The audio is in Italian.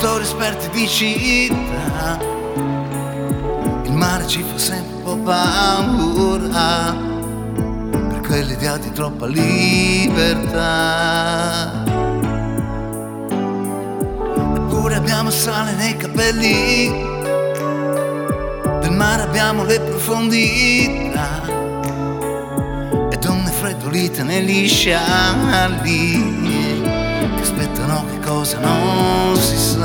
Scrittori esperti di città, il mare ci fa sempre un po' paura per quell'idea di troppa libertà. Eppure abbiamo sale nei capelli, del mare abbiamo le profondità e donne freddolite negli scialli che aspettano che cosa non si sa.